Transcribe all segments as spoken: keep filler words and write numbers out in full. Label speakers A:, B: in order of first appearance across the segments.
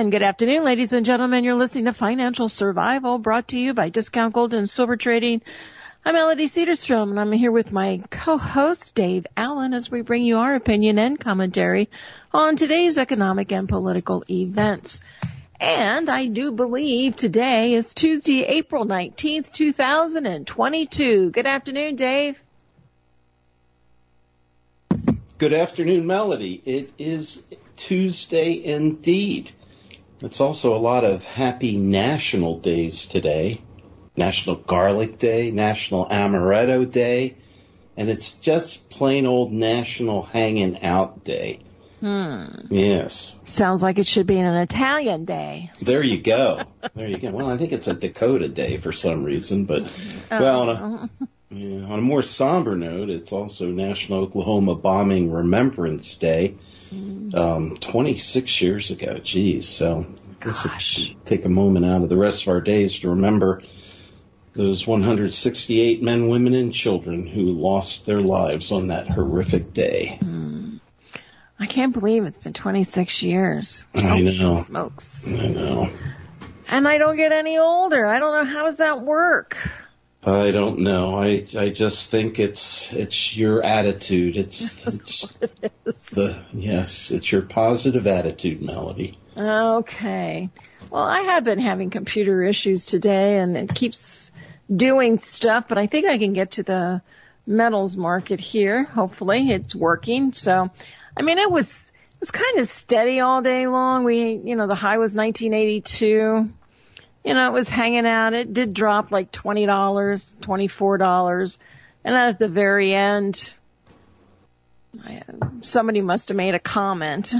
A: And good afternoon, ladies and gentlemen. You're listening to Financial Survival, brought to you by Discount Gold and Silver Trading. I'm Melody Cedarstrom, and I'm here with my co-host, Dave Allen, as we bring you our opinion and commentary on today's economic and political events. And I do believe today is Tuesday, April nineteenth, two thousand twenty-two. Good afternoon, Dave.
B: Good afternoon, Melody. It is Tuesday indeed. It's also a lot of happy national days today. National Garlic Day, National Amaretto Day, and it's just plain old National Hanging Out Day.
A: Hmm.
B: Yes.
A: Sounds like it should be an Italian day.
B: There you go. There you go. Well, I think it's a Dakota Day for some reason, but,
A: oh.
B: well, on a, yeah, on a more somber note, it's also National Oklahoma Bombing Remembrance Day. Um, twenty-six years ago, geez. So I guess
A: Gosh.
B: it, take a moment out of the rest of our days to remember those one hundred sixty-eight men, women, and children who lost their lives on that horrific day.
A: Hmm. I can't believe it's been twenty-six years.
B: I
A: oh,
B: know.
A: Smokes.
B: I know.
A: And I don't get any older. I don't know, how does that work?
B: I don't know. I I just think it's it's your attitude. It's, it's
A: it is.
B: the yes, it's your positive attitude, Melody.
A: Okay. Well, I have been having computer issues today, and it keeps doing stuff, but I think I can get to the metals market here. Hopefully, it's working. So, I mean, it was it was kind of steady all day long. We, you know, the high was nineteen eighty-two. You know, it was hanging out. It did drop like twenty dollars, twenty-four dollars. And at the very end, I, somebody must have made a comment.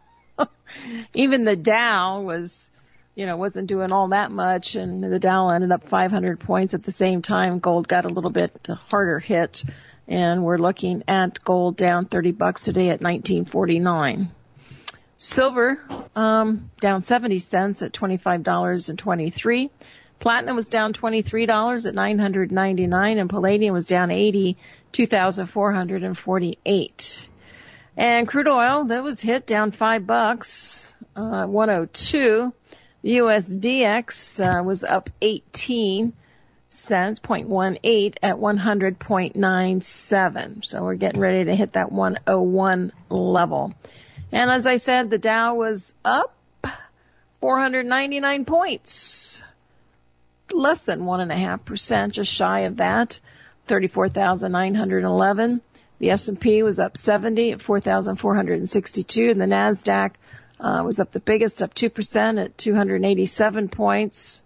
A: Even the Dow was, you know, wasn't doing all that much. And the Dow ended up five hundred points at the same time. Gold got a little bit harder hit. And we're looking at gold down thirty bucks today at nineteen forty-nine. Silver, um, down seventy cents at twenty-five dollars and twenty-three cents. Platinum was down twenty-three dollars at nine hundred ninety-nine dollars, and palladium was down eighty, two thousand four hundred forty-eight. And crude oil, that was hit down five bucks, uh, one oh two. The U S D X, uh, was up eighteen cents, zero point one eight at one hundred point nine seven. So we're getting ready to hit that one oh one level. And as I said, the Dow was up four hundred ninety-nine points, less than one and a half percent, just shy of that, thirty-four thousand nine hundred eleven. The S and P was up seventy at four thousand four hundred sixty-two, and the Nasdaq uh, was up the biggest, up two percent at two hundred eighty-seven points,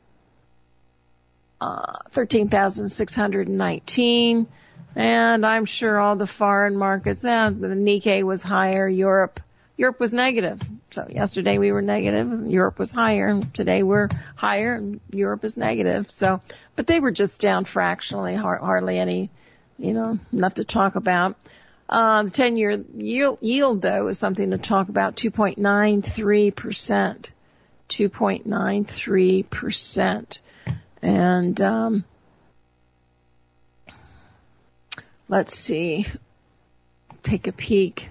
A: uh, thirteen thousand six hundred nineteen. And I'm sure all the foreign markets, eh, the Nikkei was higher, Europe. Europe was negative. So yesterday we were negative and Europe was higher, and today we're higher and Europe is negative. So, but they were just down fractionally, hardly any, you know, enough to talk about. Uh, the ten-year yield, yield though is something to talk about, two point nine three percent. two point nine three percent. And, um, let's see, take a peek.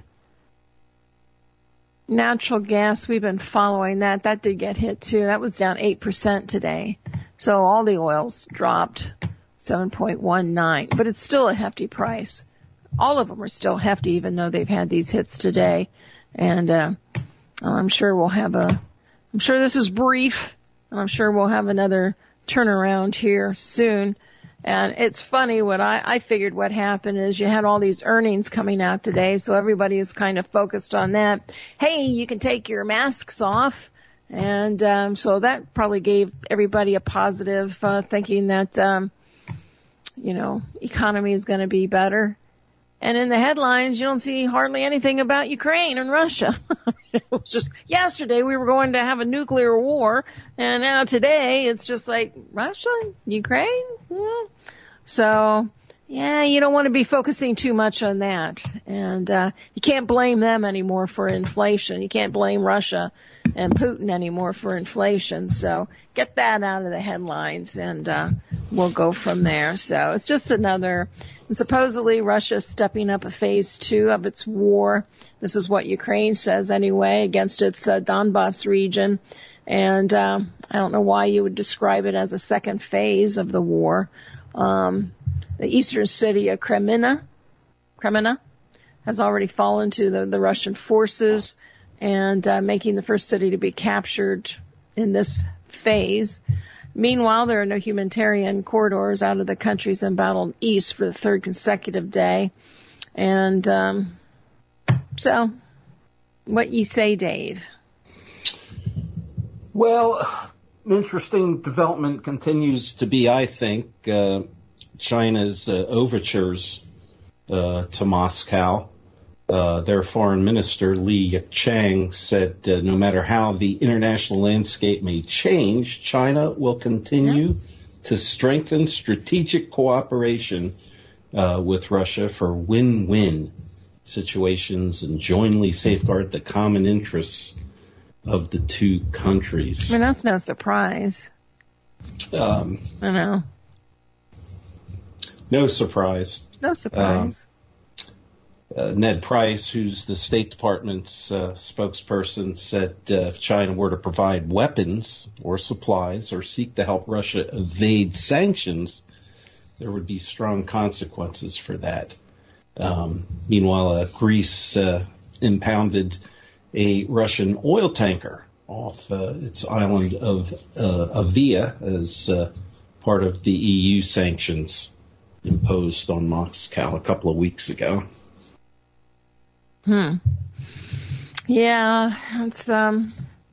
A: Natural gas, we've been following that. That did get hit too. That was down eight percent today. So all the oils dropped seven point one nine, but it's still a hefty price. All of them are still hefty, even though they've had these hits today. And, uh, I'm sure we'll have a, I'm sure this is brief, and I'm sure we'll have another turnaround here soon. And it's funny, what I, I figured what happened is you had all these earnings coming out today, so everybody is kind of focused on that. Hey, you can take your masks off. And um, so that probably gave everybody a positive uh, thinking that, um, you know, economy is going to be better. And in the headlines, you don't see hardly anything about Ukraine and Russia. It was just yesterday we were going to have a nuclear war, and now today it's just like Russia, Ukraine. Yeah. So, yeah, you don't want to be focusing too much on that. And uh, you can't blame them anymore for inflation. You can't blame Russia and Putin anymore for inflation. So get that out of the headlines, and uh, we'll go from there. So it's just another, and supposedly Russia's stepping up a phase two of its war. This is what Ukraine says anyway, against its uh, Donbas region. And um, I don't know why you would describe it as a second phase of the war. Um, the eastern city of Kreminna, Kreminna has already fallen to the, the Russian forces, and uh, making the first city to be captured in this phase. Meanwhile, there are no humanitarian corridors out of the country's embattled east for the third consecutive day. And um, so, what you say, Dave?
B: Well, interesting development continues to be, I think, uh, China's uh, overtures uh, to Moscow. Uh, their foreign minister, Li Yichang, said uh, no matter how the international landscape may change, China will continue yeah. to strengthen strategic cooperation uh, with Russia for win-win situations and jointly safeguard the common interests of the two countries.
A: I mean, that's no surprise.
B: Um,
A: I know.
B: No surprise.
A: No surprise.
B: Um, Uh, Ned Price, who's the State Department's uh, spokesperson, said uh, if China were to provide weapons or supplies or seek to help Russia evade sanctions, there would be strong consequences for that. Um, meanwhile, uh, Greece uh, impounded a Russian oil tanker off uh, its island of uh, Avia as uh, part of the E U sanctions imposed on Moscow a couple of weeks ago.
A: Hmm. Yeah, it's, um,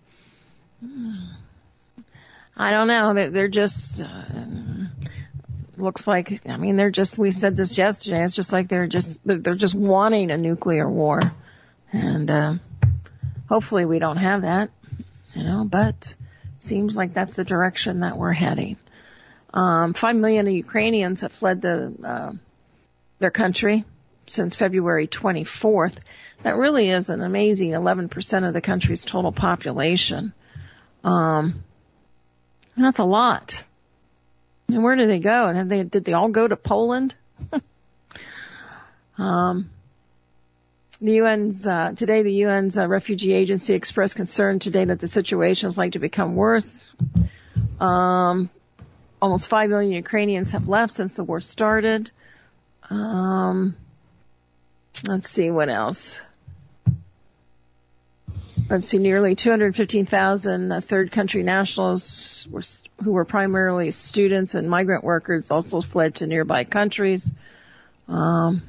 A: I don't know. They're, they're just, uh, looks like, I mean, they're just, we said this yesterday, it's just like they're just, they're, they're just wanting a nuclear war. And, uh, hopefully we don't have that, you know, but seems like that's the direction that we're heading. Um, five million Ukrainians have fled the, uh, their country since February twenty-fourth. That really is an amazing eleven percent of the country's total population. Um, that's a lot. And where did they go? And have they, did they all go to Poland? um, the U N's, uh, today the U N's uh, refugee agency expressed concern today that the situation is likely to become worse. Um, almost five million Ukrainians have left since the war started. Um, Let's see what else. Let's see, nearly two hundred fifteen thousand uh, third country nationals were, who were primarily students and migrant workers also fled to nearby countries. Um,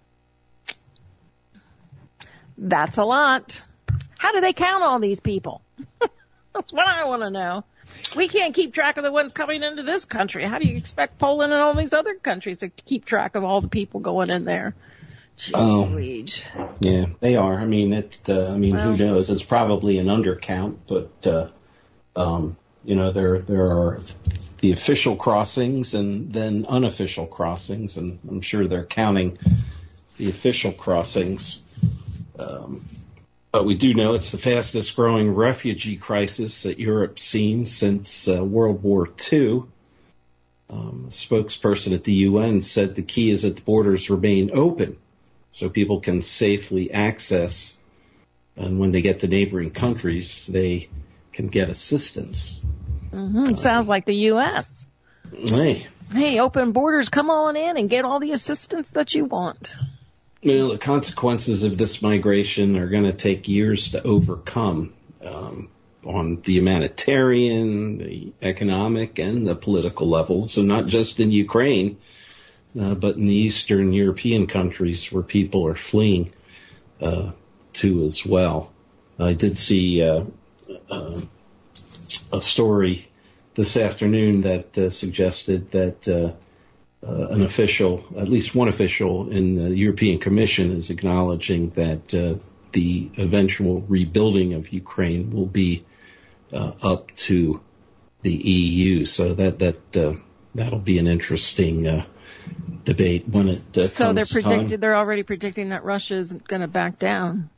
A: that's a lot. How do they count all these people? That's what I want to know. We can't keep track of the ones coming into this country. How do you expect Poland and all these other countries to keep track of all the people going in there?
B: Oh, yeah, they are. I mean, it. Uh, I mean, well, who knows? It's probably an undercount, but uh, um, you know, there there are the official crossings and then unofficial crossings, and I'm sure they're counting the official crossings. Um, but we do know it's the fastest growing refugee crisis that Europe's seen since uh, World War Two. Um, a spokesperson at the U N said the key is that the borders remain open, so people can safely access, and when they get to neighboring countries, they can get assistance.
A: Mm-hmm. It sounds like the U S
B: Hey.
A: Hey, open borders, come on in and get all the assistance that you want.
B: Well, the consequences of this migration are going to take years to overcome um, on the humanitarian, the economic, and the political levels, and not just in Ukraine, Uh, but in the Eastern European countries where people are fleeing uh, to as well. I did see uh, uh, a story this afternoon that uh, suggested that uh, uh, an official, at least one official in the European Commission, is acknowledging that uh, the eventual rebuilding of Ukraine will be uh, up to the E U. So that that uh, that'll be an interesting Uh, debate when it uh,
A: so
B: comes
A: they're predicted
B: time.
A: They're already predicting that Russia isn't going to back down.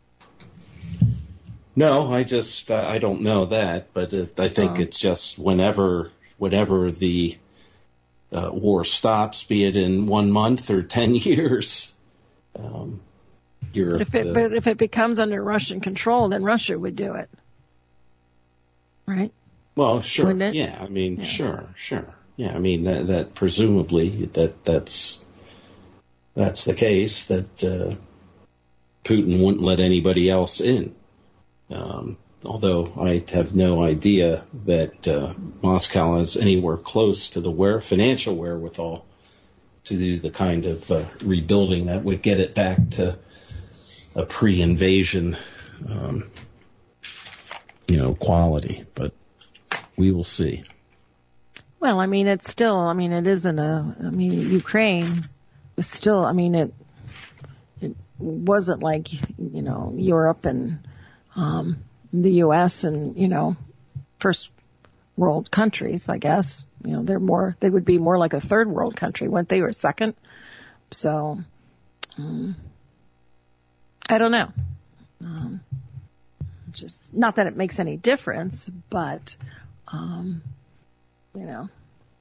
B: No, I just uh, I don't know that, but it, I think oh. it's just whenever whenever the uh, war stops, be it in one month or ten years. Um, you're,
A: but if it
B: uh,
A: but if it becomes under Russian control, then Russia would do it. right?
B: Well, sure.
A: Wouldn't it?
B: Yeah, I mean,
A: Yeah.
B: sure, sure. Yeah, I mean that, that presumably that that's that's the case, that uh, Putin wouldn't let anybody else in. Um, although I have no idea that uh, Moscow is anywhere close to the where, financial wherewithal to do the kind of uh, rebuilding that would get it back to a pre-invasion, um, you know, quality. But we will see.
A: Well, I mean, it's still, I mean, it isn't a, I mean, Ukraine was still, I mean, it, it wasn't like, you know, Europe and, um, the U S and, you know, first world countries, I guess. You know, they're more, they would be more like a third world country, wouldn't they, or a second? So, um, I don't know. Um, just, not that it makes any difference, but, um, you know,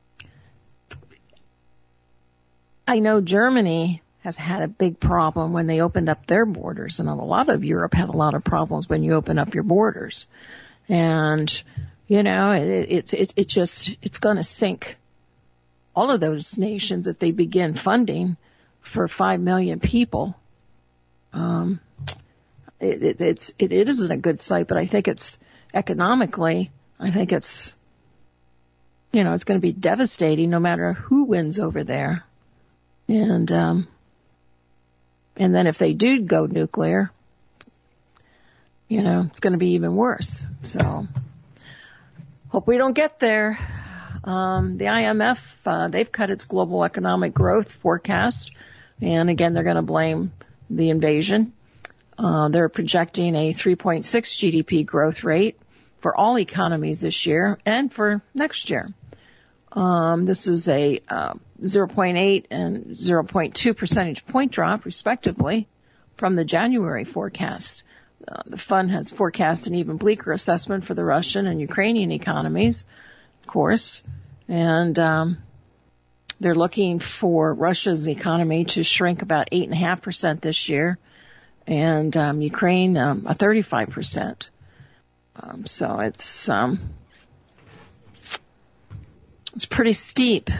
A: I know Germany has had a big problem when they opened up their borders, and a lot of Europe had a lot of problems when you open up your borders. And, you know, it, it's, it's, it's just, it's going to sink all of those nations if they begin funding for five million people. Um, it, it, it's, it, it isn't a good sight, but I think it's economically, I think it's, you know, it's going to be devastating no matter who wins over there. And, um, and then if they do go nuclear, you know, it's going to be even worse. So hope we don't get there. Um, the I M F, uh, they've cut its global economic growth forecast. And again, they're going to blame the invasion. Uh, they're projecting a three point six G D P growth rate for all economies this year and for next year. Um, this is a uh, zero point eight and zero point two percentage point drop, respectively, from the January forecast. Uh, the fund has forecast an even bleaker assessment for the Russian and Ukrainian economies, of course, and um, they're looking for Russia's economy to shrink about eight point five percent this year, and um, Ukraine um, a thirty-five percent. Um, so it's um, it's pretty steep.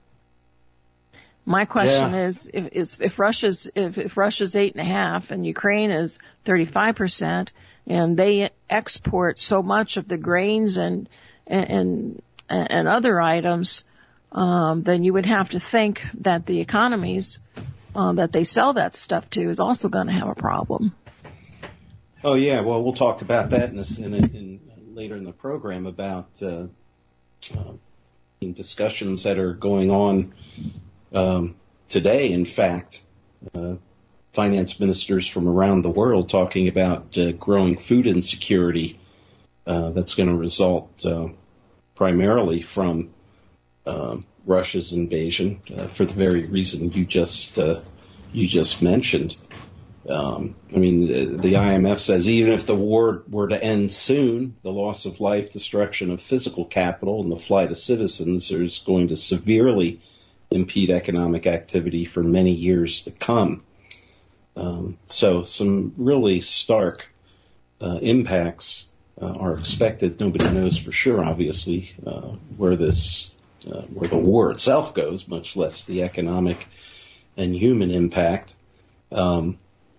A: My question
B: Yeah.
A: is, if, is if Russia's if, if Russia's eight and a half and Ukraine is thirty-five percent, and they export so much of the grains and and and, and other items, um, then you would have to think that the economies uh, that they sell that stuff to is also going to have a problem.
B: Oh yeah, well we'll talk about that in, this, in, in later in the program about uh, uh, discussions that are going on. Um, today, in fact, uh, finance ministers from around the world talking about uh, growing food insecurity uh, that's going to result uh, primarily from uh, Russia's invasion uh, for the very reason you just uh, you just mentioned. Um, I mean, the, the I M F says even if the war were to end soon, the loss of life, destruction of physical capital, and the flight of citizens is going to severely impede economic activity for many years to come. Um, so some really stark uh, impacts uh, are expected. Nobody knows for sure, obviously, uh, where this, uh, where the war itself goes, much less the economic and human impact. Um,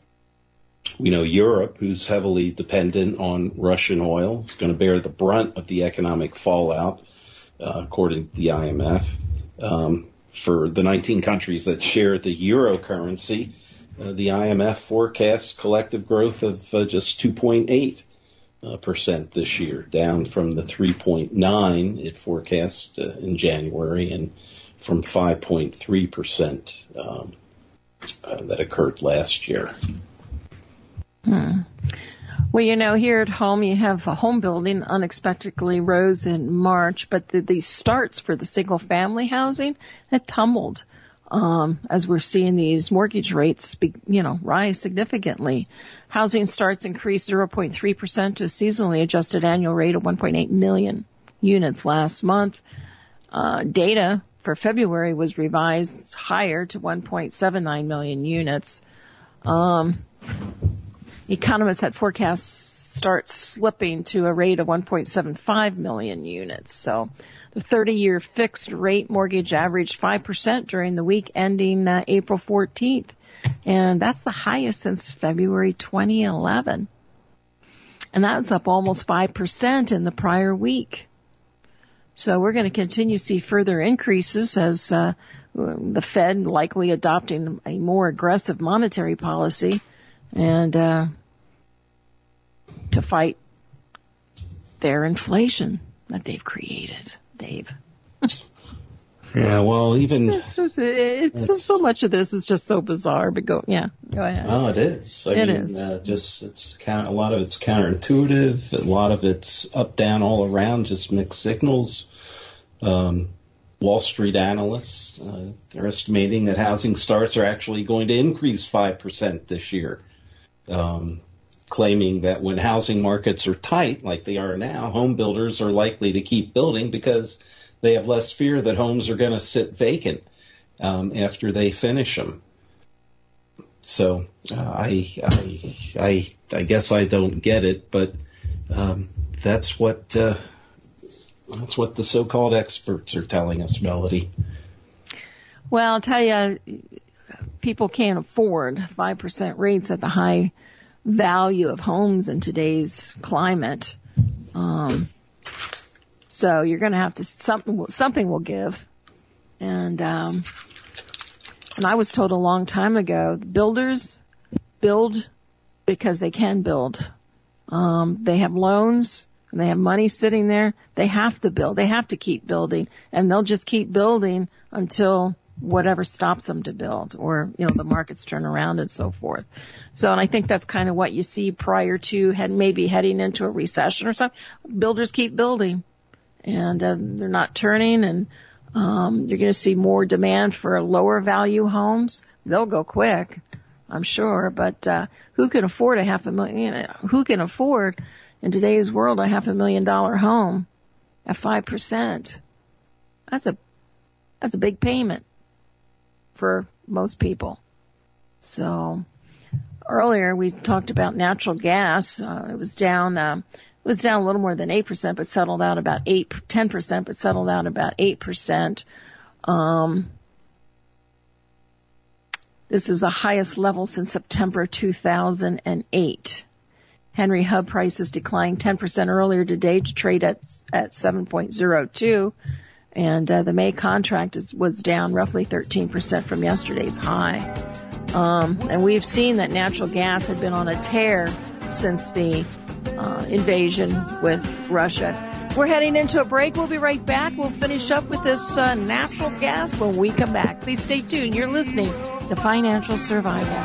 B: we know Europe, who's heavily dependent on Russian oil, is going to bear the brunt of the economic fallout, uh, according to the I M F. Um, For the nineteen countries that share the euro currency, uh, the I M F forecasts collective growth of uh, just two point eight percent uh, this year, down from the three point nine it forecast uh, in January and from five point three percent um, uh, that occurred last year.
A: Hmm. Well, you know, here at home, you have a home building unexpectedly rose in March, but the, the starts for the single family housing had tumbled, um, as we're seeing these mortgage rates, be, you know, rise significantly. Housing starts increased zero point three percent to a seasonally adjusted annual rate of one point eight million units last month. Uh, data for February was revised higher to one point seven nine million units. Um, economists had forecasts start slipping to a rate of one point seven five million units. So the thirty-year fixed rate mortgage averaged five percent during the week ending uh, April fourteenth. And that's the highest since February twenty eleven. And that's up almost five percent in the prior week. So we're going to continue to see further increases as uh, the Fed likely adopting a more aggressive monetary policy and uh, to fight their inflation that they've created, Dave.
B: Yeah, well, even
A: it's, it's, it's, it's so much of this is just so bizarre. But go, yeah, go ahead.
B: Oh, it is. I
A: it
B: mean,
A: is.
B: Uh, just it's kind of, a lot of it's counterintuitive. A lot of it's up, down, all around, just mixed signals. Um, Wall Street analysts uh, they're estimating that housing starts are actually going to increase five percent this year, um, claiming that when housing markets are tight, like they are now, home builders are likely to keep building because they have less fear that homes are going to sit vacant um, after they finish them. So uh, I, I, I, I guess I don't get it, but um, that's what uh, that's what the so-called experts are telling us, Melody.
A: Well, I'll tell you, people can't afford five percent rates at the high value of homes in today's climate. Um, So you're going to have to, something, something will give. And, um, and I was told a long time ago, builders build because they can build. Um, they have loans and they have money sitting there. They have to build. They have to keep building, and they'll just keep building until whatever stops them to build, or, you know, the markets turn around and so forth. So, and I think that's kind of what you see prior to had maybe heading into a recession or something. Builders keep building. And uh, they're not turning, and um, you're going to see more demand for lower value homes. They'll go quick, I'm sure. But uh, who can afford a half a million? You know, who can afford in today's world a half a million dollar home at five percent? That's a that's a big payment for most people. So earlier we talked about natural gas. Uh, it was down. Uh, It was down a little more than eight percent, but settled out about eight, ten percent, but settled out about eight percent. Um, this is the highest level since September two thousand eight. Henry Hub prices declined ten percent earlier today to trade at at seven point oh two, and uh, the May contract is, was down roughly thirteen percent from yesterday's high. Um, and we've seen that natural gas had been on a tear since the Uh, invasion with Russia. We're heading into a break. We'll be right back. We'll finish up with this uh, natural gas when we come back. Please stay tuned. You're listening to Financial Survival.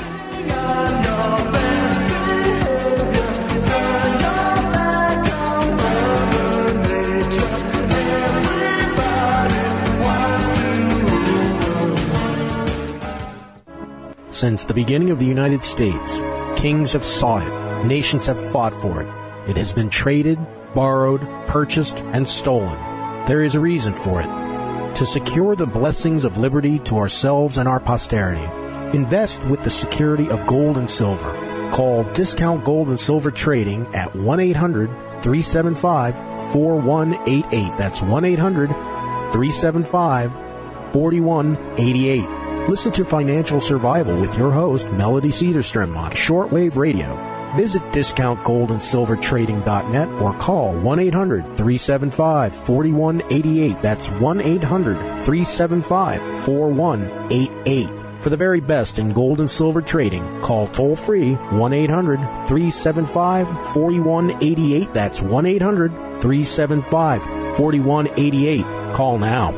C: Since the beginning of the United States, kings have sought it. Nations have fought for it. It has been traded, borrowed, purchased, and stolen. There is a reason for it. To secure the blessings of liberty to ourselves and our posterity, invest with the security of gold and silver. Call Discount Gold and Silver Trading at one eight hundred, three seven five, four one eight eight. That's one eight hundred, three seven five, four one eight eight. Listen to Financial Survival with your host, Melody Cedarstrom, on shortwave radio. Visit discount gold and silver trading dot net or call one eight hundred, three seven five, four one eight eight. That's one eight hundred, three seven five, four one eight eight. For the very best in gold and silver trading, call toll-free one eight hundred, three seven five, four one eight eight. That's one eight hundred, three seven five, four one eight eight. Call now.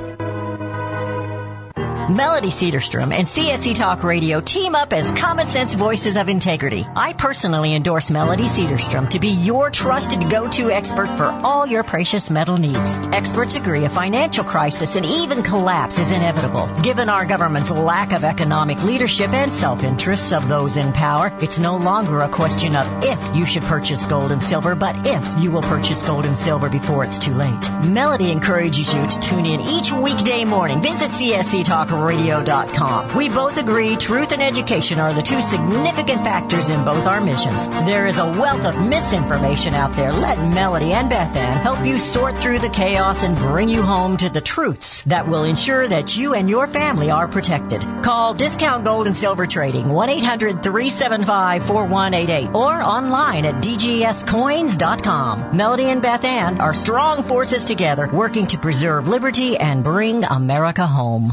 D: Melody Cedarstrom and C S C Talk Radio team up as common sense voices of integrity. I personally endorse Melody Cedarstrom to be your trusted go-to expert for all your precious metal needs. Experts agree a financial crisis and even collapse is inevitable. Given our government's lack of economic leadership and self-interests of those in power, it's no longer a question of if you should purchase gold and silver, but if you will purchase gold and silver before it's too late. Melody encourages you to tune in each weekday morning. Visit C S C Talk radio dot com. We both agree truth and education are the two significant factors in both our missions. There is a wealth of misinformation out there. Let Melody and Beth Ann help you sort through the chaos and bring you home to the truths that will ensure that you and your family are protected. Call Discount Gold and Silver Trading, one eight hundred three seven five four one eight eight, or online at d g s coins dot com. Melody and Beth Ann are strong forces together, working to preserve liberty and bring America home.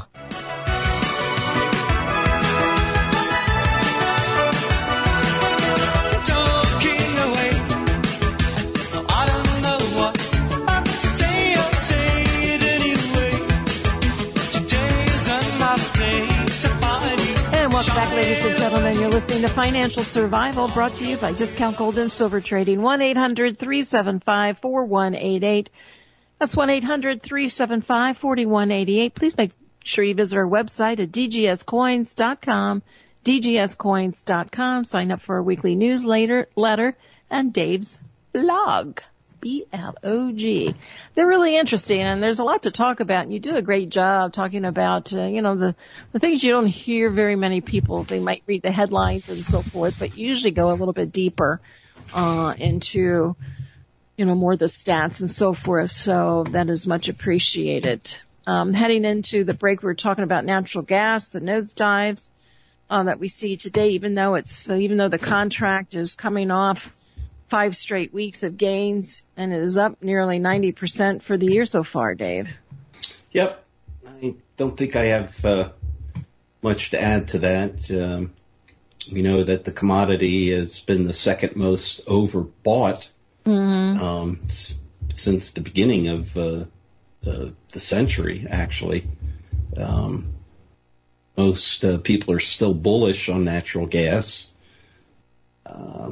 A: Welcome back, ladies and gentlemen. You're listening to Financial Survival, brought to you by Discount Gold and Silver Trading. one eight hundred three seven five four one eight eight. That's one eight hundred three seven five four one eight eight. Please make sure you visit our website at d g s coins dot com, d g s coins dot com. Sign up for our weekly newsletter letter, and Dave's blog. B L O G. They're really interesting, and there's a lot to talk about, and you do a great job talking about, uh, you know, the, the things you don't hear very many people. They might read the headlines and so forth, but you usually go a little bit deeper uh, into, you know, more of the stats and so forth, so that is much appreciated. Um, heading into the break, we were talking about natural gas, the nosedives uh, that we see today, even though it's, uh, even though the contract is coming off five straight weeks of gains, and it is up nearly ninety percent for the year so far, Dave.
B: Yep. I don't think I have uh, much to add to that. Um, we know that the commodity has been the second most overbought mm-hmm. um, s- since the beginning of uh, the, the century, actually. Um, most uh, people are still bullish on natural gas. Uh,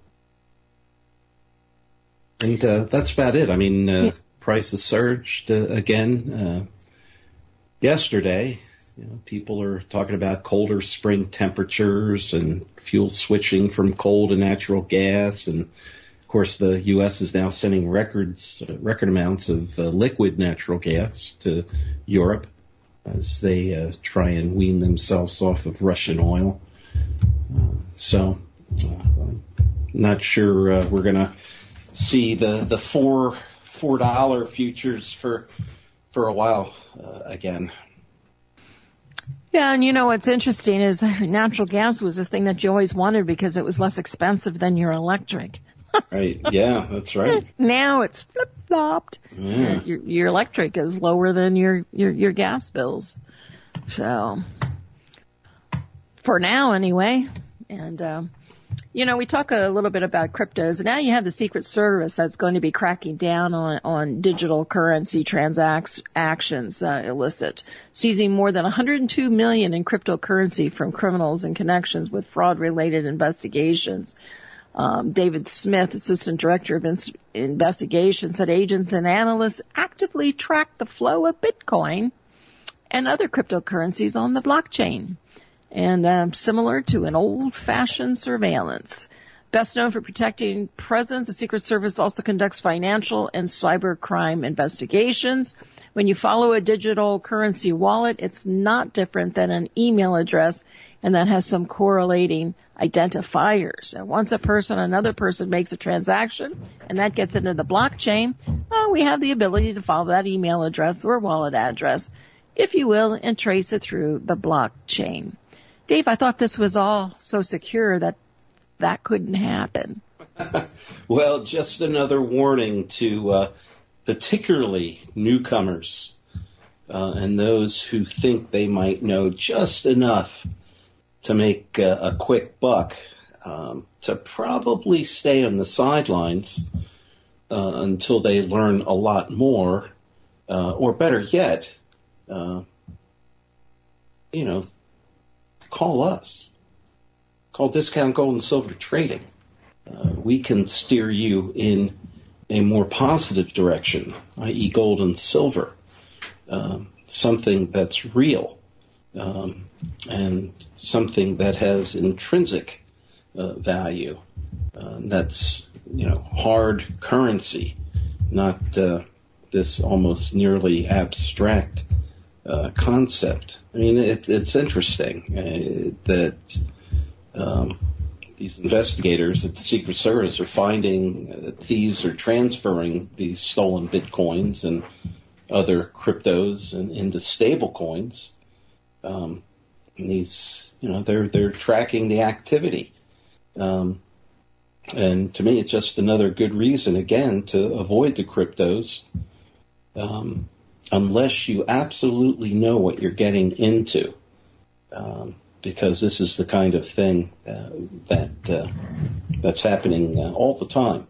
B: And uh, that's about it. I mean, uh, yeah. prices surged uh, again uh, yesterday. You know, people are talking about colder spring temperatures and fuel switching from coal to natural gas. And, of course, the U S is now sending records, uh, record amounts of uh, liquid natural gas to Europe as they uh, try and wean themselves off of Russian oil. Uh, so uh, I'm not sure uh, we're going to see the the four four dollar futures for for a while uh, again.
A: Yeah, and you know what's interesting is natural gas was a thing that you always wanted because it was less expensive than your electric.
B: Right. Yeah, that's right.
A: Now it's flip flopped.
B: Yeah.
A: Your, your electric is lower than your, your your gas bills. So for now, anyway, and. Um, You know, we talk a little bit about cryptos, and now you have the Secret Service that's going to be cracking down on, on digital currency transactions, uh, illicit, seizing more than one hundred two million dollars in cryptocurrency from criminals in connections with fraud-related investigations. Um, David Smith, Assistant Director of In- Investigation, said agents and analysts actively track the flow of Bitcoin and other cryptocurrencies on the blockchain. And um, similar to an old-fashioned surveillance. Best known for protecting presidents, the Secret Service also conducts financial and cybercrime investigations. When you follow a digital currency wallet, it's not different than an email address, and that has some correlating identifiers. And once a person, another person makes a transaction, and that gets into the blockchain, well, we have the ability to follow that email address or wallet address, if you will, and trace it through the blockchain. Dave, I thought this was all so secure that that couldn't happen.
B: Well, just another warning to uh, particularly newcomers uh, and those who think they might know just enough to make uh, a quick buck, um, to probably stay on the sidelines uh, until they learn a lot more, uh, or better yet, uh, you know, call us. Call Discount Gold and Silver Trading. Uh, we can steer you in a more positive direction, that is gold and silver, um, something that's real, um, and something that has intrinsic uh, value. Uh, that's, you know, hard currency, not uh, this almost nearly abstract uh, concept. I mean, it, it's interesting uh, that um, these investigators at the Secret Service are finding uh, thieves are transferring these stolen bitcoins and other cryptos and into stable coins. Um, and these, you know, they're they're tracking the activity. Um, and to me, it's just another good reason, again, to avoid the cryptos, um, unless you absolutely know what you're getting into, um, because this is the kind of thing uh, that uh, that's happening uh, all the time.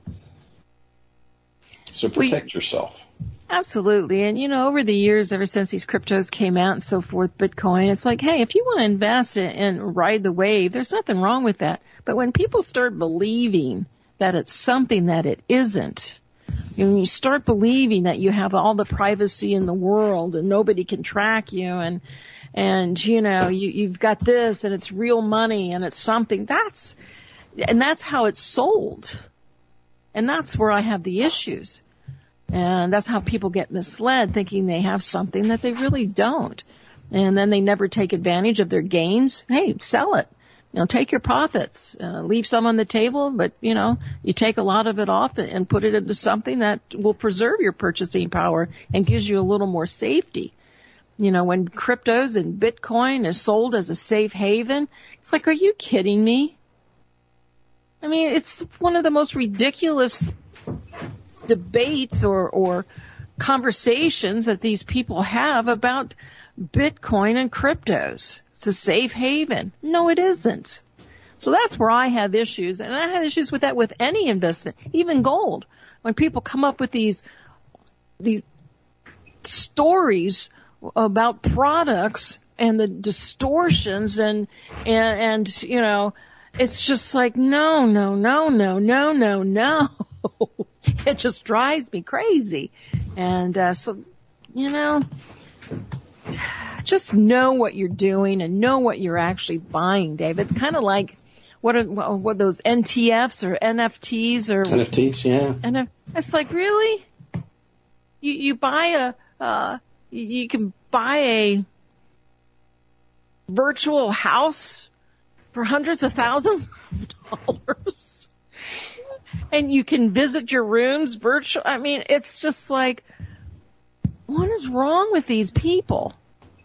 B: So protect we, yourself.
A: Absolutely. And, you know, over the years, ever since these cryptos came out and so forth, Bitcoin, it's like, hey, if you want to invest and ride the wave, there's nothing wrong with that. But when people start believing that it's something that it isn't, when you start believing that you have all the privacy in the world and nobody can track you and, and, you know, you, you've got this and it's real money and it's something, that's, and that's how it's sold. And that's where I have the issues. And that's how people get misled, thinking they have something that they really don't. And then they never take advantage of their gains. Hey, sell it. You know, take your profits, uh, leave some on the table, but, you know, you take a lot of it off and put it into something that will preserve your purchasing power and gives you a little more safety. You know, when cryptos and Bitcoin is sold as a safe haven, it's like, are you kidding me? I mean, it's one of the most ridiculous debates or, or conversations that these people have about Bitcoin and cryptos. It's a safe haven. No, it isn't. So that's where I have issues. And I have issues with that with any investment, even gold. When people come up with these, these stories about products and the distortions and, and, and, you know, it's just like, no, no, no, no, no, no, no. It just drives me crazy. And, uh, so, you know, just know what you're doing and know what you're actually buying, Dave. It's kind of like, what are, what are those N T Fs or N F Ts or?
B: N F Ts, yeah.
A: And it's like, really? You, you buy a, uh, you can buy a virtual house for hundreds of thousands of dollars. And you can visit your rooms virtual. I mean, it's just like, what is wrong with these people?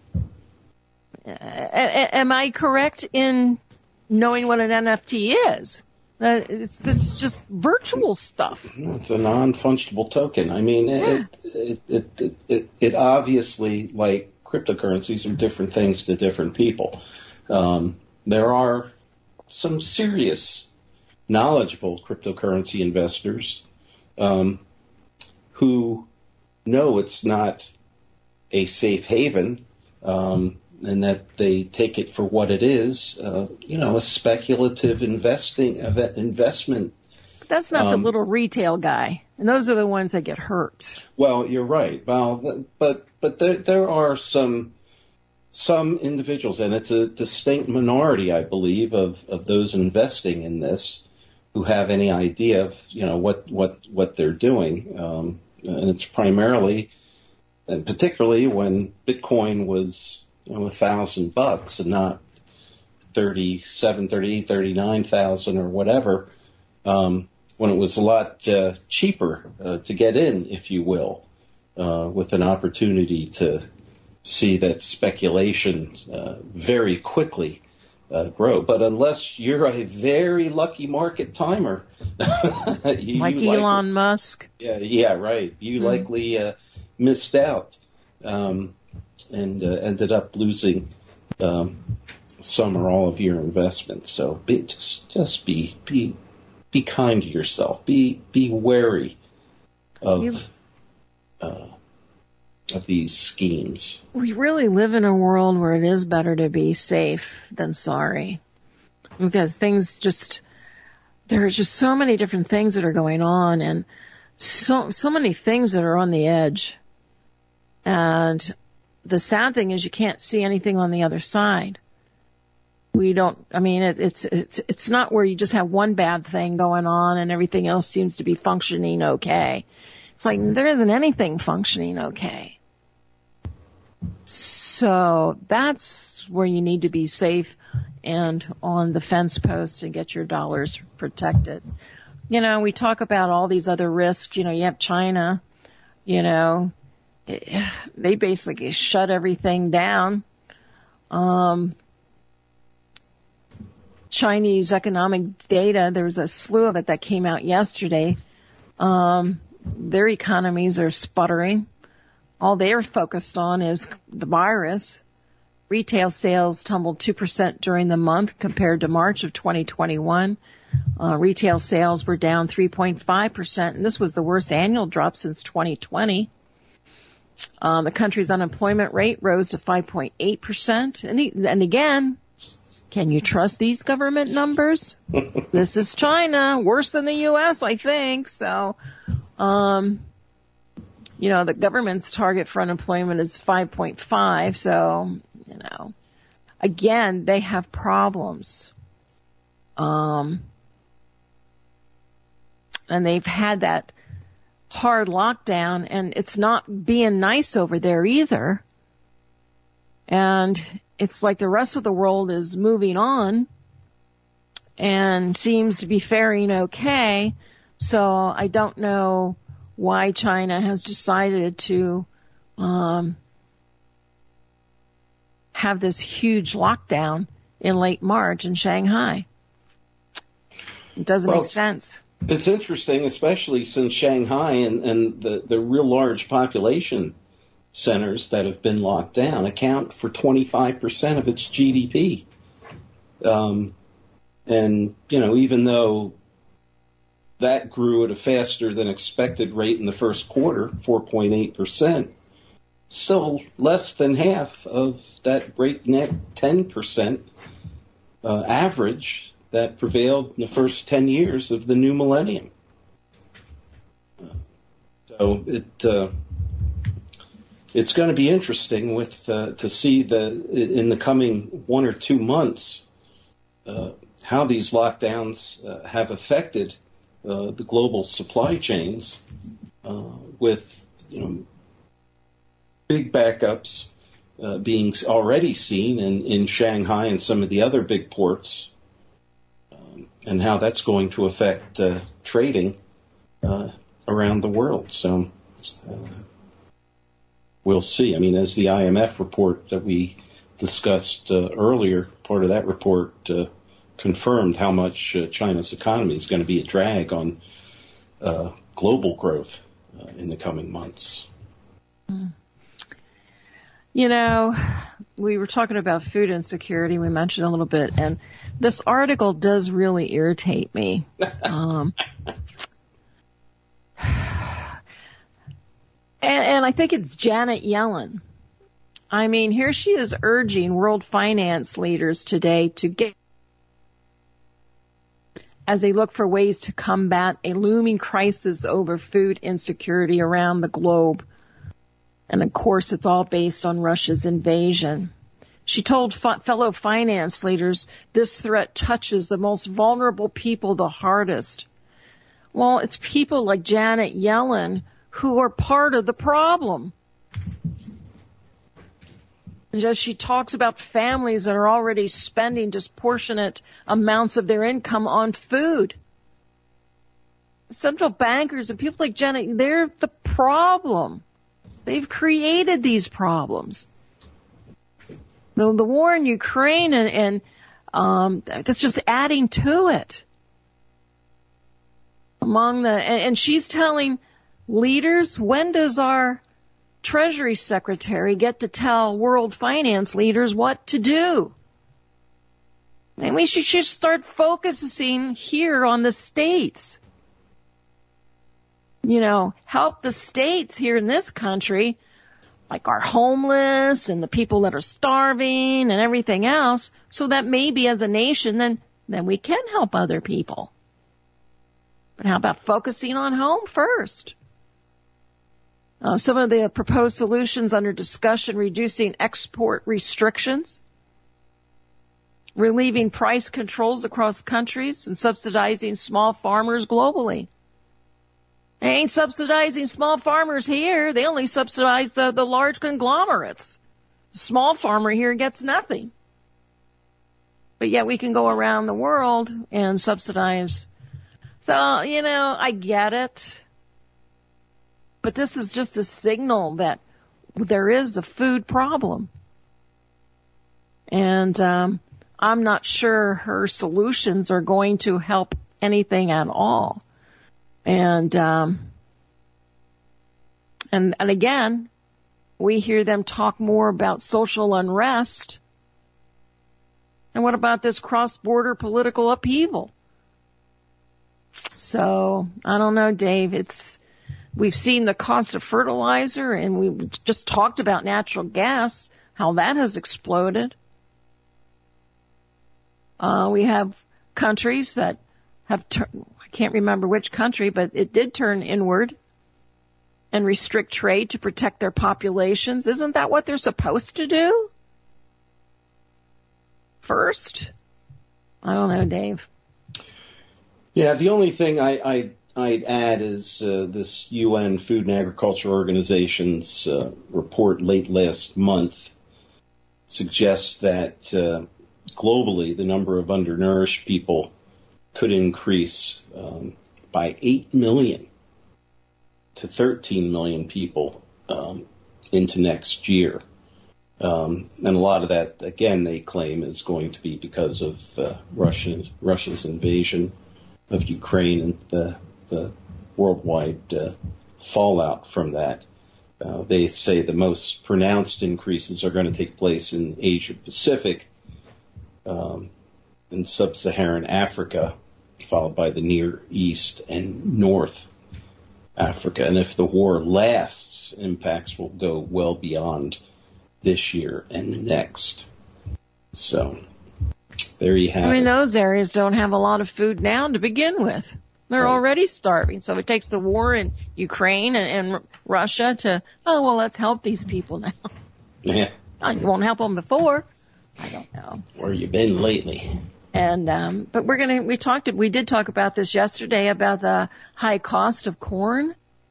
A: Uh, am I correct in knowing what an N F T is? Uh, it's, it's just virtual stuff.
B: It's a non-fungible token. I mean,
A: yeah.
B: it, it, it, it, it obviously, like cryptocurrencies, are different things to different people. Um, there are some serious, knowledgeable cryptocurrency investors um, who know it's not a safe haven, um, and that they take it for what it is, uh, you know, a speculative investing investment.
A: But that's not
B: um,
A: the little retail guy, and those are the ones that get hurt.
B: Well, you're right. Well, but but there there are some some individuals, and it's a distinct minority, I believe, of of those investing in this who have any idea of, you know, what what what they're doing, um, and it's primarily, and particularly when Bitcoin was, you know, a thousand bucks and not thirty-seven, thirty-eight, thirty-nine thousand or whatever, um, when it was a lot uh, cheaper uh, to get in, if you will, uh, with an opportunity to see that speculation uh, very quickly uh, grow. But unless you're a very lucky market timer, you,
A: like
B: you
A: Elon
B: likely,
A: Musk.
B: Yeah, yeah, right. You mm. likely uh, missed out. Um, and uh, ended up losing um, some or all of your investments. So be, just just be be be kind to yourself. Be be wary of uh, of these schemes.
A: We really live in a world where it is better to be safe than sorry, because things just there are just so many different things that are going on, and so so many things that are on the edge, and the sad thing is you can't see anything on the other side. We don't, I mean, it, it's, it's, it's not where you just have one bad thing going on and everything else seems to be functioning okay. It's like there isn't anything functioning okay. So So that's where you need to be safe and on the fence post and get your dollars protected. You know, we talk about all these other risks. You know, you have China, you know, they basically shut everything down. Um, Chinese economic data, there was a slew of it that came out yesterday. Um, their economies are sputtering. All they're focused on is the virus. Retail sales tumbled two percent during the month compared to March of twenty twenty-one. Uh, retail sales were down three point five percent, and this was the worst annual drop since twenty twenty. Um, the country's unemployment rate rose to five point eight percent. And, the, and again, can you trust these government numbers? This is China, worse than the U S, I think. So, um, you know, the government's target for unemployment is five point five. So, you know, again, they have problems. Um, and they've had that hard lockdown, and it's not being nice over there either. And it's like the rest of the world is moving on and seems to be faring okay. So I don't know why China has decided to um, have this huge lockdown in late March in Shanghai. It doesn't
B: well,
A: make sense.
B: It's interesting, especially since Shanghai and, and the, the real large population centers that have been locked down account for twenty-five percent of its G D P. Um, and, you know, even though that grew at a faster than expected rate in the first quarter, four point eight percent, still less than half of that breakneck ten percent uh, average that prevailed in the first ten years of the new millennium. So it uh, it's going to be interesting with uh, to see the in the coming one or two months uh, how these lockdowns uh, have affected uh, the global supply chains uh, with you know big backups uh, being already seen in, in Shanghai and some of the other big ports. And how that's going to affect uh, trading uh, around the world. So uh, we'll see. I mean, as the I M F report that we discussed uh, earlier, part of that report uh, confirmed how much uh, China's economy is going to be a drag on uh, global growth uh, in the coming months.
A: You know, we were talking about food insecurity. We mentioned a little bit, and this article does really irritate me. Um, and, and I think it's Janet Yellen. I mean, here she is urging world finance leaders today to get, as they look for ways to combat a looming crisis over food insecurity around the globe. And of course, it's all based on Russia's invasion. She told f- fellow finance leaders this threat touches the most vulnerable people the hardest. Well, it's people like Janet Yellen who are part of the problem. And as she talks about families that are already spending disproportionate amounts of their income on food. Central bankers and people like Janet, they're the problem. They've created these problems. The, the war in Ukraine and, and um, that's just adding to it. Among the and, and she's telling leaders, when does our Treasury Secretary get to tell world finance leaders what to do? And we should just start focusing here on the states. You know, help the states here in this country, like our homeless and the people that are starving and everything else, so that maybe as a nation, then, then we can help other people. But how about focusing on home first? Uh, some of the proposed solutions under discussion: reducing export restrictions, relieving price controls across countries, and subsidizing small farmers globally. They ain't subsidizing small farmers here. They only subsidize the, the large conglomerates. The small farmer here gets nothing. But yet we can go around the world and subsidize. So, you know, I get it. But this is just a signal that there is a food problem. And um, I'm not sure her solutions are going to help anything at all. And um, and and again, we hear them talk more about social unrest. And what about this cross-border political upheaval? So, I don't know, Dave. It's we've seen the cost of fertilizer, and we just talked about natural gas, how that has exploded. Uh, we have countries that have turned, I can't remember which country, but it did turn inward and restrict trade to protect their populations. Isn't that what they're supposed to do? First? I don't know, Dave.
B: Yeah, the only thing I, I, I'd add is uh, this U N Food and Agriculture Organization's uh, report late last month suggests that uh, globally the number of undernourished people could increase um, by eight million to thirteen million people um, into next year. Um, and a lot of that, again, they claim is going to be because of uh, Russia's, Russia's invasion of Ukraine and the, the worldwide uh, fallout from that. Uh, they say the most pronounced increases are going to take place in Asia Pacific, um, in sub-Saharan Africa, followed by the Near East and North Africa. And if the war lasts, impacts will go well beyond this year and the next. So there you have it.
A: I mean, those areas don't have a lot of food now to begin with. They're right. Already starving. So it takes the war in Ukraine and, and Russia to, oh, well, let's help these people now.
B: Yeah.
A: You won't help them before. I don't know.
B: Where you been lately?
A: And, um, but we're going to, we talked, we did talk about this yesterday about the high cost of corn.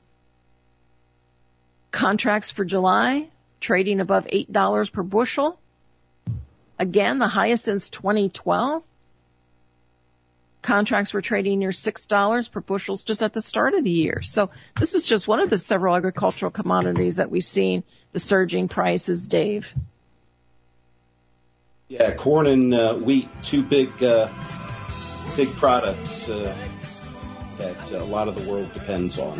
A: Contracts for July, trading above eight dollars per bushel. Again, the highest since twenty twelve. Contracts were trading near six dollars per bushel just at the start of the year. So this is just one of the several agricultural commodities that we've seen the surging prices, Dave.
B: Yeah, corn and uh, wheat, two big, uh, big products uh, that a lot of the world depends on.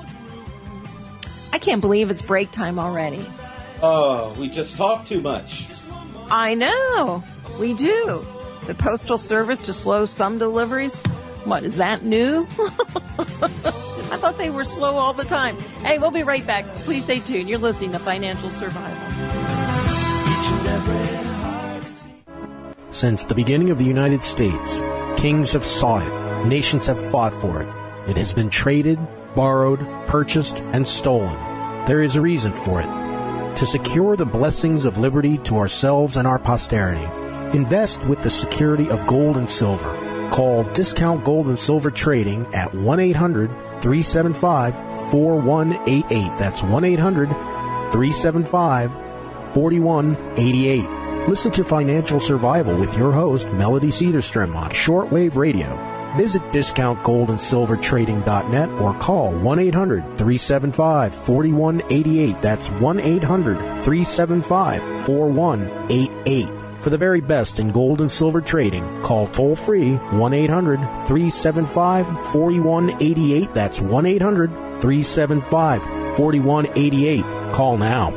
A: I can't believe it's break time already.
B: Oh, we just talk too much.
A: I know. We do. The Postal Service to slow some deliveries. What, is that new? I thought they were slow all the time. Hey, we'll be right back. Please stay tuned. You're listening to Financial Survival.
C: Since the beginning of the United States, kings have sought it. Nations have fought for it. It has been traded, borrowed, purchased, and stolen. There is a reason for it. To secure the blessings of liberty to ourselves and our posterity, invest with the security of gold and silver. Call Discount Gold and Silver Trading at one eight hundred, three seven five, four one eight eight. That's one eight hundred, three seven five, four one eight eight. Listen to Financial Survival with your host, Melody Cedarstrom, on shortwave radio. Visit discount gold and silver trading dot net or call one eight hundred, three seven five, four one eight eight. That's one eight hundred, three seven five, four one eight eight. For the very best in gold and silver trading, call toll-free one eight hundred, three seven five, four one eight eight. That's one eight hundred, three seven five, four one eight eight. Call now.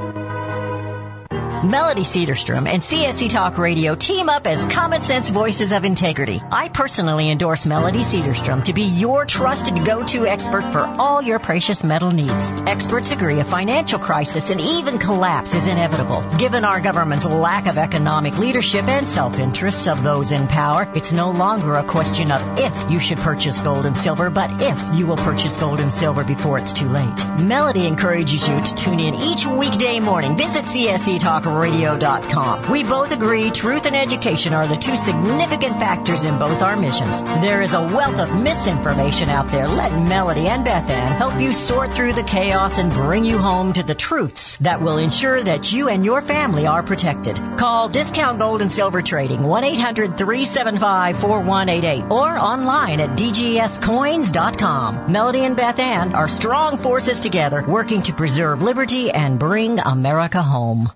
D: Melody Cedarstrom and C S C Talk Radio team up as common sense voices of integrity. I personally endorse Melody Cedarstrom to be your trusted go-to expert for all your precious metal needs. Experts agree a financial crisis and even collapse is inevitable. Given our government's lack of economic leadership and self-interests of those in power, it's no longer a question of if you should purchase gold and silver, but if you will purchase gold and silver before it's too late. Melody encourages you to tune in each weekday morning. Visit C S C Talk radio dot com. We both agree truth and education are the two significant factors in both our missions. There is a wealth of misinformation out there. Let Melody and Beth Ann help you sort through the chaos and bring you home to the truths that will ensure that you and your family are protected. Call Discount Gold and Silver Trading, one eight hundred three seven five four one eight eight, or online at d g s coins dot com. Melody and Beth Ann are strong forces together, working to preserve liberty and bring America home.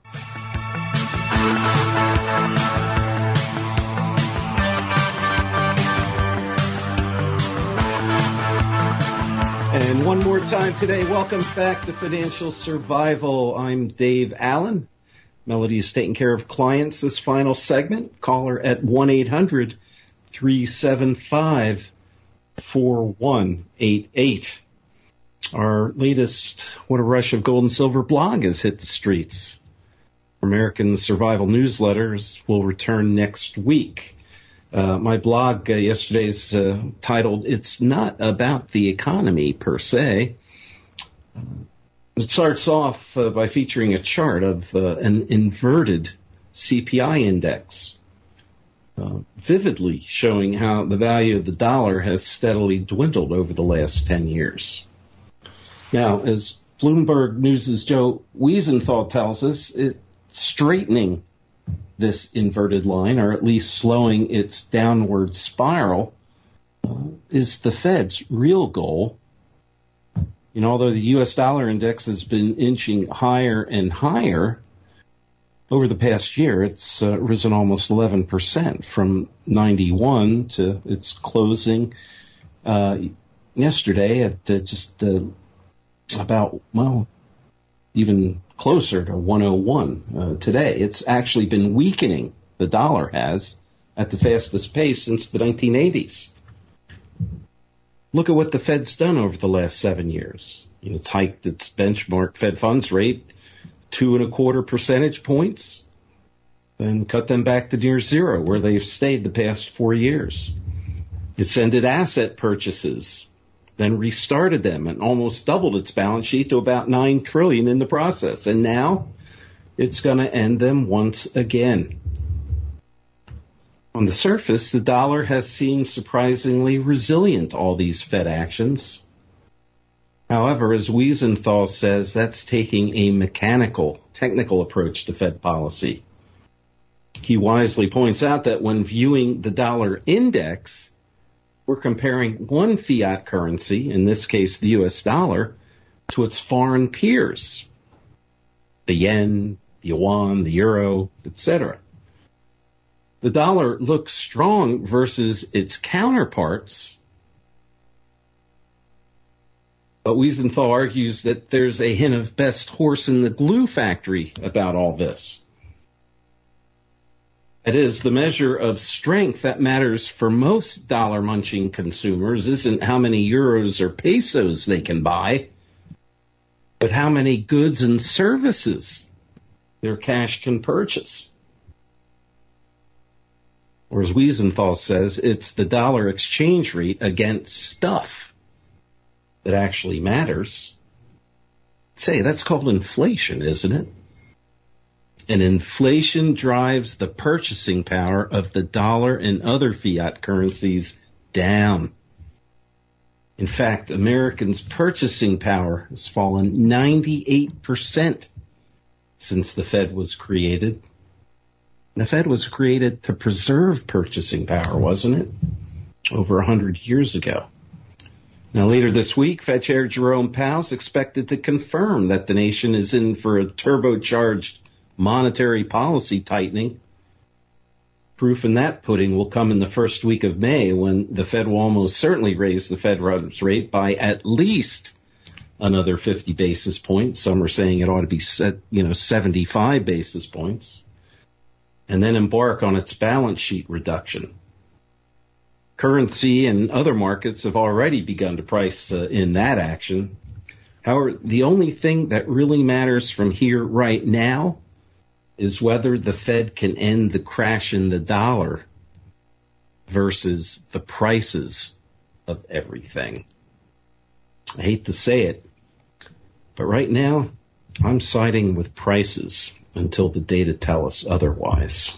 B: And one more time today, welcome back to Financial Survival. I'm Dave Allen. Melody is taking care of clients this final segment. Call her at one eight hundred three seven five four one eight eight. Our latest What a Rush of Gold and Silver blog has hit the streets. American Survival Newsletters will return next week. Uh, my blog uh, yesterday is uh, titled, It's Not About the Economy Per Se. Uh, it starts off uh, by featuring a chart of uh, an inverted C P I index, uh, vividly showing how the value of the dollar has steadily dwindled over the last ten years. Now, as Bloomberg News' Joe Wiesenthal tells us, it, straightening this inverted line, or at least slowing its downward spiral, uh, is the Fed's real goal. You know, although the U S dollar index has been inching higher and higher over the past year, it's uh, risen almost eleven percent from ninety-one to its closing uh, yesterday at uh, just uh, about, well, even closer to one oh one uh, today. It's actually been weakening, the dollar has, at the fastest pace since the nineteen eighties. Look at what the Fed's done over the last seven years. It's hiked its benchmark Fed funds rate two and a quarter percentage points, then cut them back to near zero, where they've stayed the past four years. It's ended asset purchases, then restarted them and almost doubled its balance sheet to about nine trillion dollars in the process. And now it's going to end them once again. On the surface, the dollar has seemed surprisingly resilient, all these Fed actions. However, as Wiesenthal says, that's taking a mechanical, technical approach to Fed policy. He wisely points out that when viewing the dollar index, we're comparing one fiat currency, in this case the U S dollar, to its foreign peers, the yen, the yuan, the euro, et cetera. The dollar looks strong versus its counterparts, but Wiesenthal argues that there's a hint of best horse in the glue factory about all this. It is the measure of strength that matters for most dollar-munching consumers isn't how many euros or pesos they can buy, but how many goods and services their cash can purchase. Or as Wiesenthal says, it's the dollar exchange rate against stuff that actually matters. Say, that's called inflation, isn't it? And inflation drives the purchasing power of the dollar and other fiat currencies down. In fact, Americans' purchasing power has fallen ninety-eight percent since the Fed was created. The Fed was created to preserve purchasing power, wasn't it? Over one hundred years ago. Now, later this week, Fed Chair Jerome Powell is expected to confirm that the nation is in for a turbocharged monetary policy tightening. Proof in that pudding will come in the first week of May, when the Fed will almost certainly raise the Fed funds rate by at least another fifty basis points. Some are saying it ought to be set, you know, seventy-five basis points. And then embark on its balance sheet reduction. Currency and other markets have already begun to price uh, in that action. However, the only thing that really matters from here right now is whether the Fed can end the crash in the dollar versus the prices of everything. I hate to say it, but right now I'm siding with prices. until the data tell us otherwise.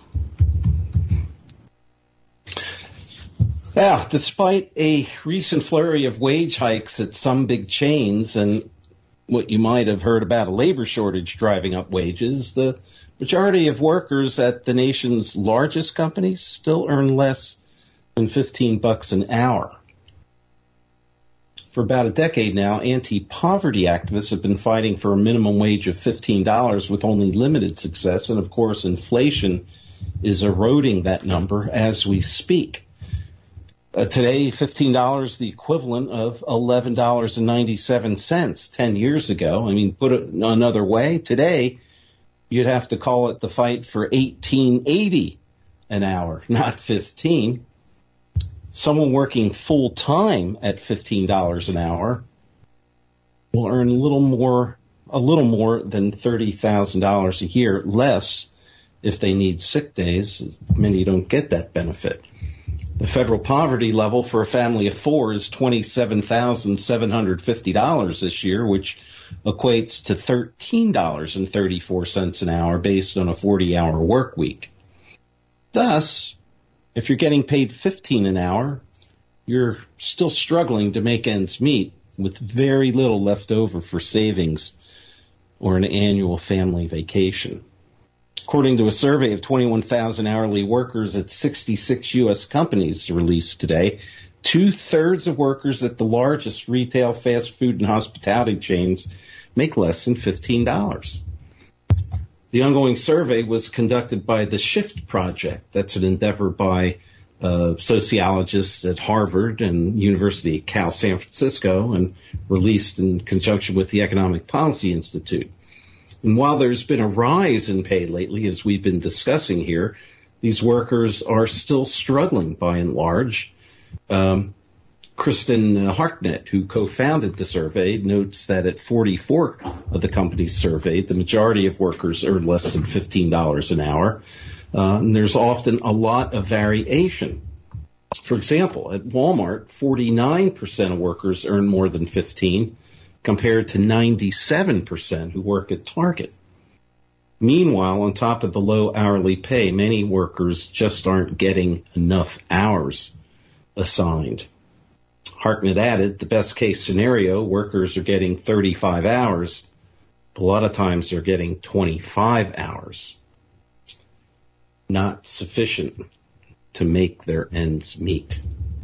B: Yeah, despite a recent flurry of wage hikes at some big chains and what you might have heard about a labor shortage driving up wages, the majority of workers at the nation's largest companies still earn less than fifteen bucks an hour. For about a decade now, anti-poverty activists have been fighting for a minimum wage of fifteen dollars with only limited success, and of course inflation is eroding that number as we speak. Uh, today, fifteen dollars is the equivalent of eleven dollars and ninety-seven cents ten years ago. I mean, put it another way, today you'd have to call it the fight for eighteen eighty an hour, not fifteen. Someone working full-time at fifteen dollars an hour will earn a little more, a little more than thirty thousand dollars a year, less if they need sick days. Many don't get that benefit. The federal poverty level for a family of four is twenty-seven thousand seven hundred fifty dollars this year, which equates to thirteen dollars and thirty-four cents an hour based on a forty-hour work week. Thus, if you're getting paid fifteen dollars an hour, you're still struggling to make ends meet with very little left over for savings or an annual family vacation. According to a survey of twenty-one thousand hourly workers at sixty-six U S companies released today, two-thirds of workers at the largest retail, fast food, and hospitality chains make less than fifteen dollars. The ongoing survey was conducted by the SHIFT Project. That's an endeavor by uh, sociologists at Harvard and University of Cal San Francisco and released in conjunction with the Economic Policy Institute. And while there's been a rise in pay lately, as we've been discussing here, these workers are still struggling by and large. Um, Kristen Hartnett, who co-founded the survey, notes that at forty-four of the companies surveyed, the majority of workers earn less than fifteen dollars an hour. Uh, and there's often a lot of variation. For example, at Walmart, forty-nine percent of workers earn more than fifteen, compared to ninety-seven percent who work at Target. Meanwhile, on top of the low hourly pay, many workers just aren't getting enough hours assigned. Hartnett added, the best case scenario, workers are getting thirty-five hours, but a lot of times they're getting twenty-five hours. Not sufficient to make their ends meet.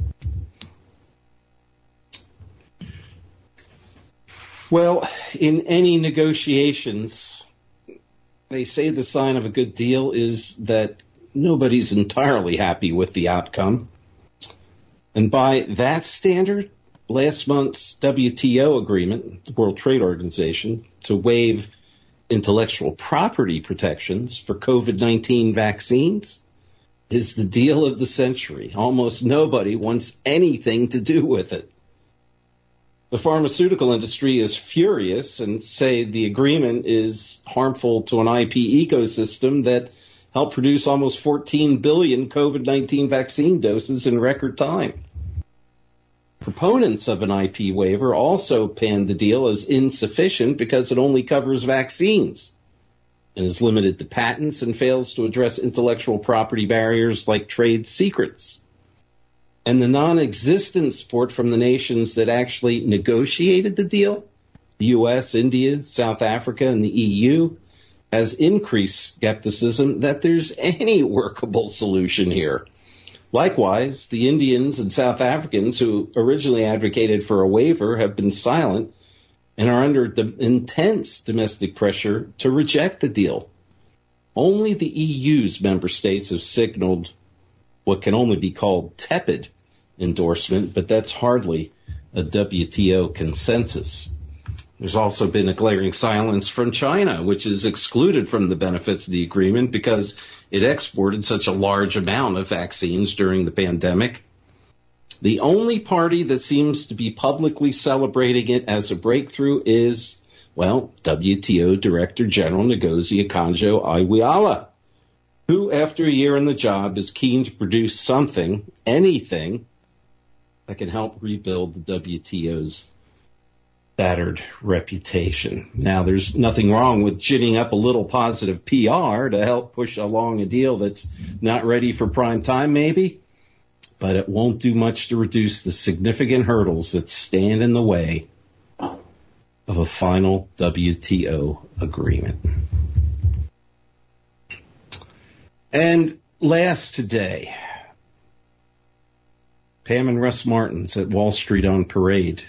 B: Well, in any negotiations, they say the sign of a good deal is that nobody's entirely happy with the outcome. And by that standard, last month's W T O agreement, the World Trade Organization, to waive intellectual property protections for COVID nineteen vaccines is the deal of the century. Almost nobody wants anything to do with it. The pharmaceutical industry is furious and say the agreement is harmful to an I P ecosystem that helped produce almost fourteen billion COVID nineteen vaccine doses in record time. Proponents of an I P waiver also panned the deal as insufficient because it only covers vaccines and is limited to patents and fails to address intellectual property barriers like trade secrets. And the non-existent support from the nations that actually negotiated the deal, the U S, India, South Africa, and the E U, has increased skepticism that there's any workable solution here. Likewise, the Indians and South Africans who originally advocated for a waiver have been silent and are under the intense domestic pressure to reject the deal. Only the E U's member states have signaled what can only be called tepid endorsement, but that's hardly a W T O consensus. There's also been a glaring silence from China, which is excluded from the benefits of the agreement because it exported such a large amount of vaccines during the pandemic. The only party that seems to be publicly celebrating it as a breakthrough is, well, W T O Director General Ngozi Okonjo-Iweala, who, after a year in the job, is keen to produce something, anything, that can help rebuild the W T O's battered reputation. Now, there's nothing wrong with ginning up a little positive P R to help push along a deal that's not ready for prime time, maybe, but it won't do much to reduce the significant hurdles that stand in the way of a final W T O agreement. And last today, Pam and Russ Martins at Wall Street on Parade.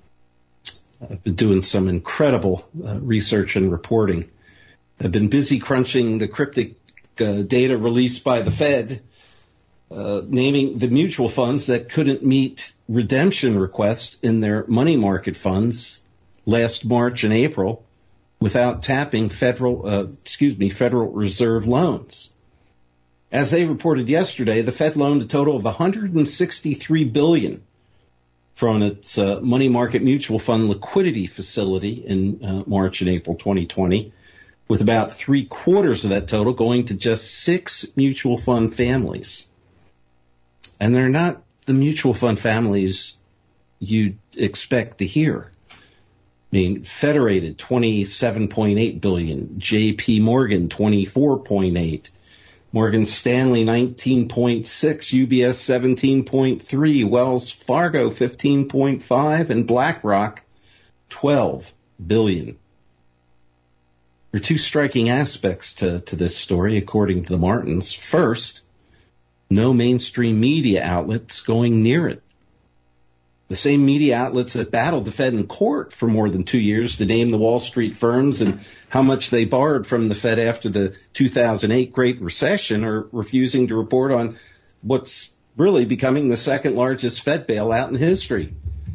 B: I've been doing some incredible uh, research and reporting. I've been busy crunching the cryptic uh, data released by the Fed, uh, naming the mutual funds that couldn't meet redemption requests in their money market funds last March and April without tapping federal, uh, excuse me, Federal Reserve loans. As they reported yesterday, the Fed loaned a total of one hundred sixty-three billion dollars from its uh, money market mutual fund liquidity facility in uh, March and April twenty twenty, with about three quarters of that total going to just six mutual fund families. And they're not the mutual fund families you'd expect to hear. I mean, Federated, twenty-seven point eight billion dollars, J P Morgan, twenty-four point eight, Morgan Stanley, nineteen point six, U B S, seventeen point three, Wells Fargo, fifteen point five, and BlackRock, twelve billion dollars. There are two striking aspects to, to this story, according to the Martins. First, no mainstream media outlets going near it. The same media outlets that battled the Fed in court for more than two years to name the Wall Street firms and how much they borrowed from the Fed after the two thousand eight Great Recession are refusing to report on what's really becoming the second largest Fed bailout in history.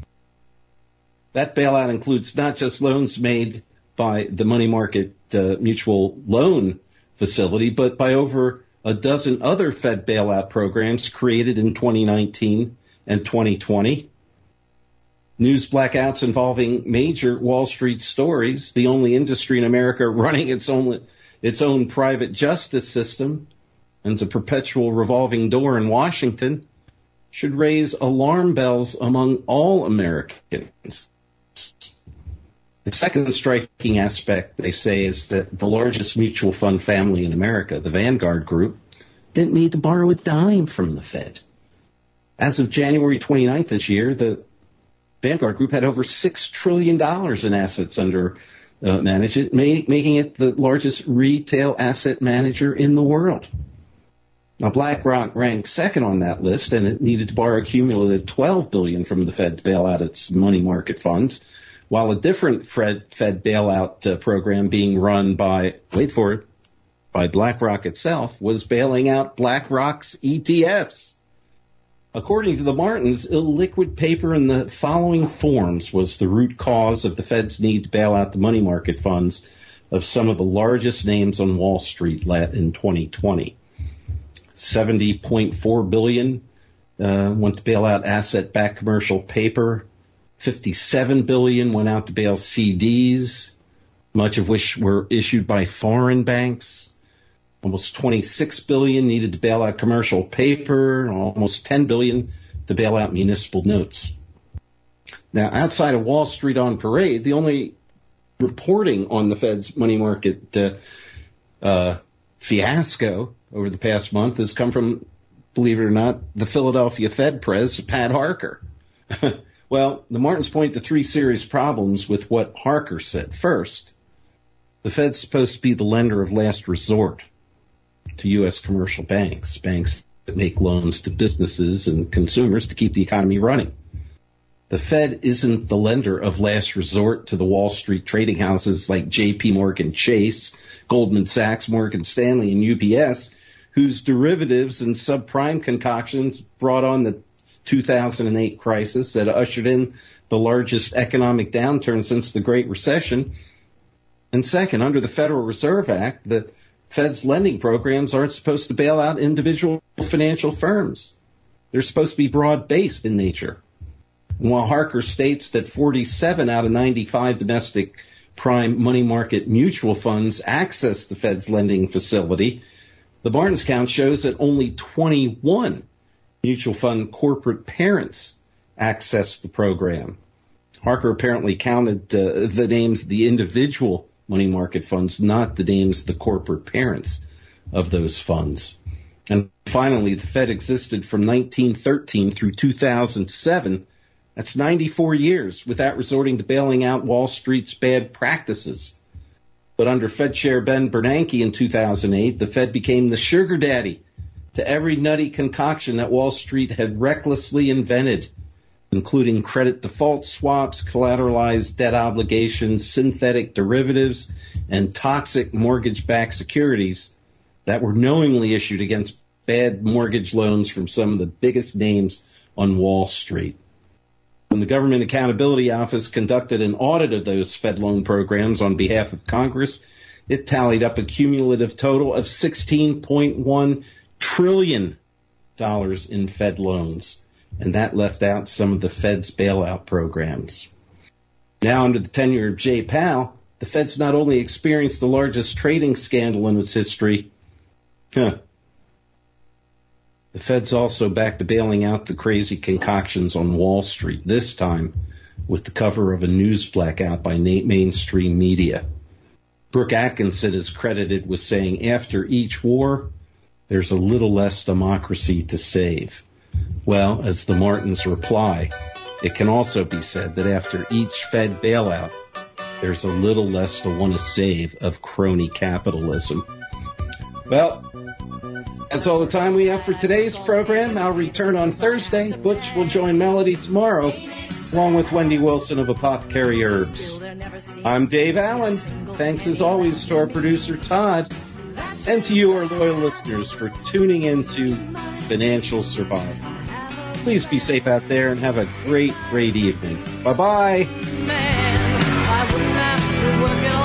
B: That bailout includes not just loans made by the money market uh, mutual loan facility, but by over a dozen other Fed bailout programs created in twenty nineteen and twenty twenty. News blackouts involving major Wall Street stories, the only industry in America running its own its own private justice system, and a perpetual revolving door in Washington, should raise alarm bells among all Americans. The second striking aspect, they say, is that the largest mutual fund family in America, the Vanguard Group, didn't need to borrow a dime from the Fed. As of January twenty-ninth this year, the Vanguard Group had over six trillion dollars in assets under uh, management, ma- making it the largest retail asset manager in the world. Now, BlackRock ranked second on that list, and it needed to borrow a cumulative twelve billion dollars from the Fed to bail out its money market funds, while a different Fed, Fed bailout uh, program being run by, wait for it, by BlackRock itself was bailing out BlackRock's E T Fs. According to the Martins, illiquid paper in the following forms was the root cause of the Fed's need to bail out the money market funds of some of the largest names on Wall Street in twenty twenty. seventy point four billion dollars uh, went to bail out asset-backed commercial paper. fifty-seven billion dollars went out to bail C Ds, much of which were issued by foreign banks. Almost twenty-six billion dollars needed to bail out commercial paper, almost ten billion dollars to bail out municipal notes. Now, outside of Wall Street on Parade, the only reporting on the Fed's money market uh, uh, fiasco over the past month has come from, believe it or not, the Philadelphia Fed Pres, Pat Harker. Well, the Martins point to three serious problems with what Harker said. First, the Fed's supposed to be the lender of last resort to U S commercial banks, banks that make loans to businesses and consumers to keep the economy running. The Fed isn't the lender of last resort to the Wall Street trading houses like J P Morgan Chase, Goldman Sachs, Morgan Stanley, and U B S, whose derivatives and subprime concoctions brought on the two thousand eight crisis that ushered in the largest economic downturn since the Great Recession. And second, under the Federal Reserve Act, the Fed's lending programs aren't supposed to bail out individual financial firms. They're supposed to be broad-based in nature. And while Harker states that forty-seven out of ninety-five domestic prime money market mutual funds access the Fed's lending facility, the Martins count shows that only twenty-one mutual fund corporate parents access the program. Harker apparently counted uh, the names of the individual money market funds, not the names of the corporate parents of those funds. And finally, the Fed existed from nineteen thirteen through two thousand seven. That's ninety-four years without resorting to bailing out Wall Street's bad practices. But under Fed Chair Ben Bernanke in two thousand eight, the Fed became the sugar daddy to every nutty concoction that Wall Street had recklessly invented, including credit default swaps, collateralized debt obligations, synthetic derivatives, and toxic mortgage-backed securities that were knowingly issued against bad mortgage loans from some of the biggest names on Wall Street. When the Government Accountability Office conducted an audit of those Fed loan programs on behalf of Congress, it tallied up a cumulative total of sixteen point one trillion dollars in Fed loans, and that left out some of the Fed's bailout programs. Now, under the tenure of Jay Powell, the Fed's not only experienced the largest trading scandal in its history, huh, the Fed's also back to bailing out the crazy concoctions on Wall Street, this time with the cover of a news blackout by mainstream media. Brooke Atkinson is credited with saying, after each war, there's a little less democracy to save. Well, as the Martins reply, it can also be said that after each Fed bailout, there's a little less to want to save of crony capitalism. Well, that's all the time we have for today's program. I'll return on Thursday. Butch will join Melody tomorrow, along with Wendy Wilson of Apothecary Herbs. I'm Dave Allen. Thanks as always to our producer Todd, and to you, our loyal listeners, for tuning into Financial Survival. Please be safe out there and have a great, great evening. Bye-bye. Man, I wouldn't have to work at all.